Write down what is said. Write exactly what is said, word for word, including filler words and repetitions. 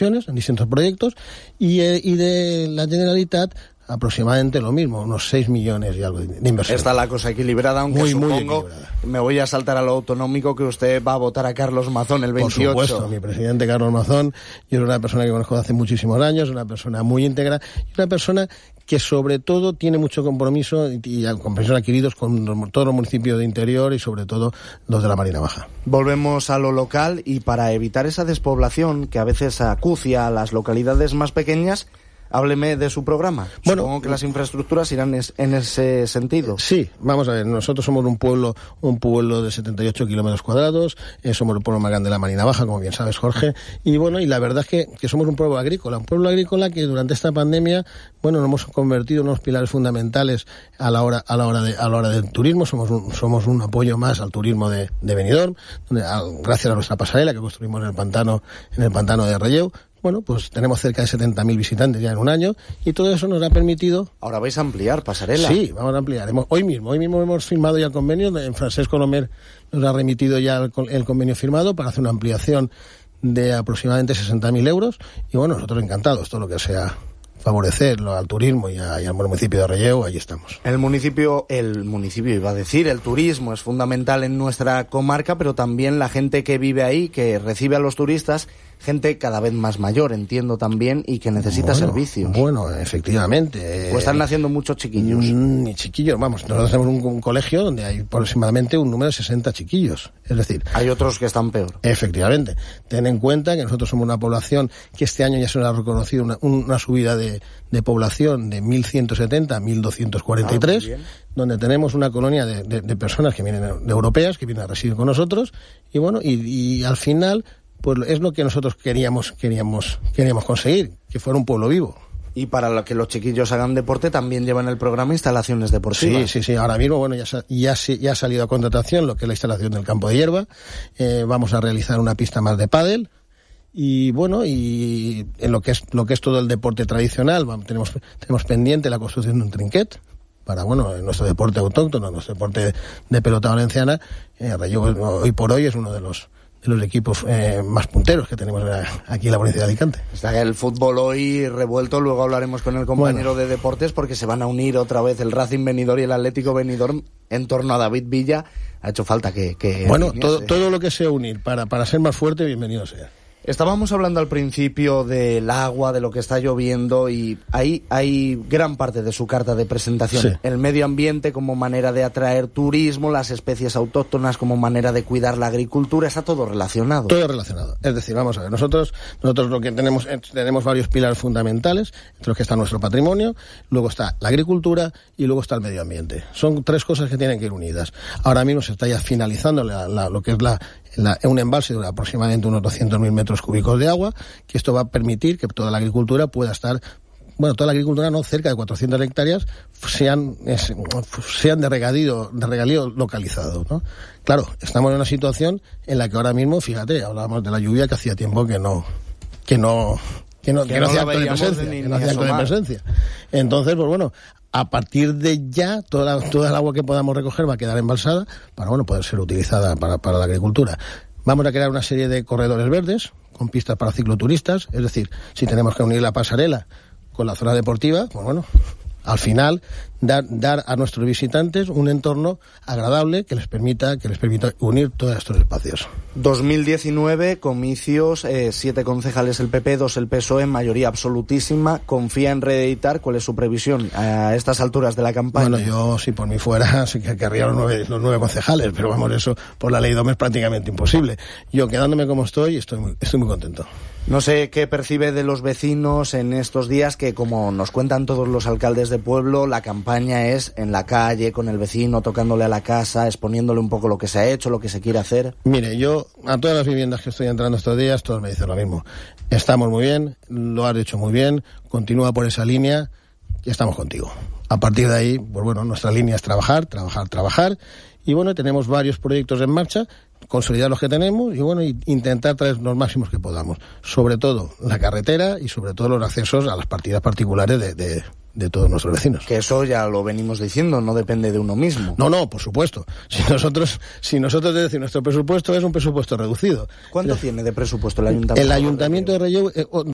inversiones, en distintos proyectos, y, eh, y de la Generalitat aproximadamente lo mismo, unos seis millones y algo de, de inversión. Está la cosa equilibrada, aunque muy, supongo, muy equilibrada. Me voy a saltar a lo autonómico, que usted va a votar a Carlos Mazón el veintiocho. Por supuesto, mi presidente Carlos Mazón, yo soy una persona que conozco hace muchísimos años, una persona muy íntegra, y una persona que sobre todo tiene mucho compromiso y, y compromisos adquiridos con los, todos los municipios de interior y sobre todo los de la Marina Baja. Volvemos a lo local, y para evitar esa despoblación que a veces acucia a las localidades más pequeñas, hábleme de su programa. Bueno, supongo que las infraestructuras irán es, en ese sentido. Sí, vamos a ver, nosotros somos un pueblo un pueblo de setenta y ocho kilómetros cuadrados, eh, somos el pueblo más grande de la Marina Baja, como bien sabes, Jorge, y bueno, y la verdad es que, que somos un pueblo agrícola, un pueblo agrícola que durante esta pandemia, bueno, nos hemos convertido en unos pilares fundamentales a la hora a la hora de a la hora del turismo, somos un, somos un apoyo más al turismo de, de Benidorm, donde, a, gracias a nuestra pasarela que construimos en el pantano en el pantano de Relleu. Bueno, pues tenemos cerca de setenta mil visitantes ya en un año, y todo eso nos ha permitido... Ahora vais a ampliar pasarela. Sí, vamos a ampliar. Hemos, hoy mismo, hoy mismo hemos firmado ya el convenio, en Francesc Colomer nos ha remitido ya el, el convenio firmado para hacer una ampliación de aproximadamente sesenta mil euros, y bueno, nosotros encantados, todo lo que sea favorecerlo al turismo y, a, y al municipio de Relleu, allí estamos. El municipio, el municipio iba a decir, el turismo es fundamental en nuestra comarca, pero también la gente que vive ahí, que recibe a los turistas, gente cada vez más mayor, entiendo también, y que necesita bueno, servicios. Bueno, efectivamente. Pues están naciendo muchos chiquillos. Ni chiquillos, vamos, nosotros tenemos un, un colegio donde hay aproximadamente un número de sesenta chiquillos, es decir... Hay otros que están peor. Efectivamente. Ten en cuenta que nosotros somos una población que este año ya se nos ha reconocido una, una subida de, de población de mil ciento setenta a mil doscientos cuarenta y tres, ah, donde tenemos una colonia de, de, de personas que vienen de europeas, que vienen a residir con nosotros, y bueno, y, y al final... pues es lo que nosotros queríamos queríamos queríamos conseguir, que fuera un pueblo vivo. Y para lo que los chiquillos hagan deporte, también llevan el programa instalaciones deportivas. Sí, sí, sí. Ahora mismo, bueno, ya, ya, ya ha salido a contratación lo que es la instalación del campo de hierba. Eh, vamos a realizar una pista más de pádel. Y bueno, y en lo que es lo que es todo el deporte tradicional, vamos, tenemos tenemos pendiente la construcción de un trinquet para, bueno, nuestro deporte autóctono, nuestro deporte de pelota valenciana. Eh, Relleu, hoy por hoy es uno de los de los equipos eh, más punteros que tenemos aquí en la provincia de Alicante. Está el fútbol hoy revuelto, luego hablaremos con el compañero bueno. de deportes, porque se van a unir otra vez el Racing Benidorm y el Atlético Benidorm en torno a David Villa. Ha hecho falta que... que bueno, todo, todo lo que sea unir para, para ser más fuerte, bienvenido sea. Estábamos hablando al principio del agua, de lo que está lloviendo, y ahí hay gran parte de su carta de presentación. Sí. El medio ambiente como manera de atraer turismo, las especies autóctonas como manera de cuidar la agricultura, está todo relacionado. Todo relacionado. Es decir, vamos a ver, nosotros nosotros lo que tenemos tenemos varios pilares fundamentales, entre los que está nuestro patrimonio, luego está la agricultura y luego está el medio ambiente. Son tres cosas que tienen que ir unidas. Ahora mismo se está ya finalizando la, la, lo que es la La, un embalse de aproximadamente unos doscientos mil metros cúbicos de agua, que esto va a permitir que toda la agricultura pueda estar, bueno, toda la agricultura no, cerca de cuatrocientas hectáreas sean, es, sean de regadío, de regadío localizado, ¿no? Claro, estamos en una situación en la que ahora mismo, fíjate, hablábamos de la lluvia que hacía tiempo que no, que no, que no, que, que no, no hacía acto de presencia, ni, que no hacía acto de presencia. Entonces, pues bueno, a partir de ya, toda, la, toda el agua que podamos recoger va a quedar embalsada para, bueno, poder ser utilizada para, para la agricultura. Vamos a crear una serie de corredores verdes con pistas para cicloturistas, es decir, si tenemos que unir la pasarela con la zona deportiva, pues bueno, al final dar, dar a nuestros visitantes un entorno agradable que les permita que les permita unir todos estos espacios. dos mil diecinueve, comicios, eh, siete concejales el P P, dos el P S O E, mayoría absolutísima. ¿Confía en reeditar? ¿Cuál es su previsión a estas alturas de la campaña? Bueno, yo si por mí fuera, sí que querría los nueve, los nueve concejales, pero vamos, eso por la ley DOM es prácticamente imposible. Yo quedándome como estoy, estoy muy, estoy muy contento. No sé qué percibe de los vecinos en estos días que, como nos cuentan todos los alcaldes de pueblo, la campaña es en la calle, con el vecino, tocándole a la casa, exponiéndole un poco lo que se ha hecho, lo que se quiere hacer. Mire, yo a todas las viviendas que estoy entrando estos días, todos me dicen lo mismo. Estamos muy bien, lo has hecho muy bien, continúa por esa línea y estamos contigo. A partir de ahí, pues bueno, nuestra línea es trabajar, trabajar, trabajar. Y bueno, tenemos varios proyectos en marcha, consolidar los que tenemos y bueno, intentar traer los máximos que podamos. Sobre todo la carretera y sobre todo los accesos a las partidas particulares de, de, de todos nuestros vecinos. Que eso ya lo venimos diciendo, no depende de uno mismo. No, no, por supuesto. Si nosotros, si nosotros es decir, nuestro presupuesto es un presupuesto reducido. ¿Cuánto es, tiene de presupuesto el ayuntamiento? El ayuntamiento de Relleu... Eh,